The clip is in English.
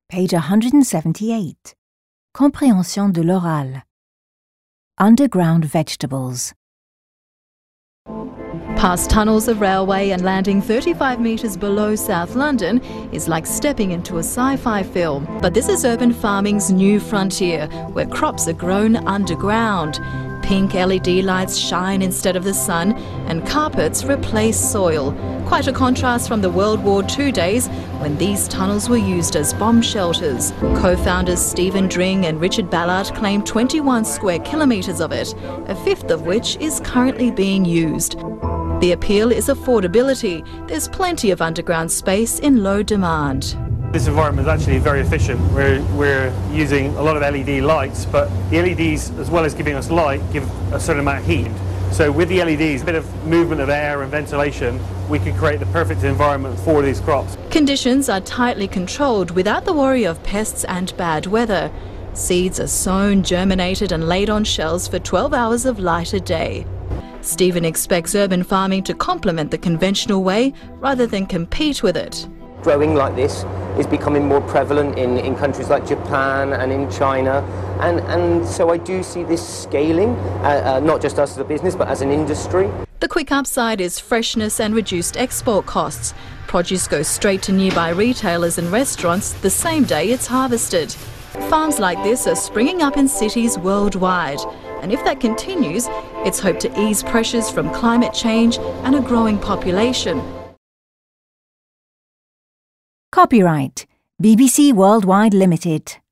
Page 178. Compréhension de l'oral. Underground vegetables. Past tunnels of railway and landing 35 metres below South London is like stepping into a sci-fi film. But this is urban farming's new frontier, where crops are grown underground. Pink LED lights shine instead of the sun, and carpets replace soil. Quite a contrast from the World War II days, when these tunnels were used as bomb shelters. Co-founders Stephen Dring and Richard Ballard claim 21 square kilometres of it, a fifth of which is currently being used. The appeal is affordability. There's plenty of underground space in low demand. This environment is actually very efficient. We're using a lot of LED lights, but the LEDs, as well as giving us light, give a certain amount of heat. So with the LEDs, a bit of movement of air and ventilation, we can create the perfect environment for these crops. Conditions are tightly controlled without the worry of pests and bad weather. Seeds are sown, germinated and laid on shelves for 12 hours of light a day. Stephen expects urban farming to complement the conventional way rather than compete with it. Growing like this is becoming more prevalent in countries like Japan and in China, and so I do see this scaling, not just us as a business but as an industry. The quick upside is freshness and reduced export costs. Produce goes straight to nearby retailers and restaurants the same day it's harvested. Farms like this are springing up in cities worldwide, and if that continues, it's hoped to ease pressures from climate change and a growing population. Copyright BBC Worldwide Limited.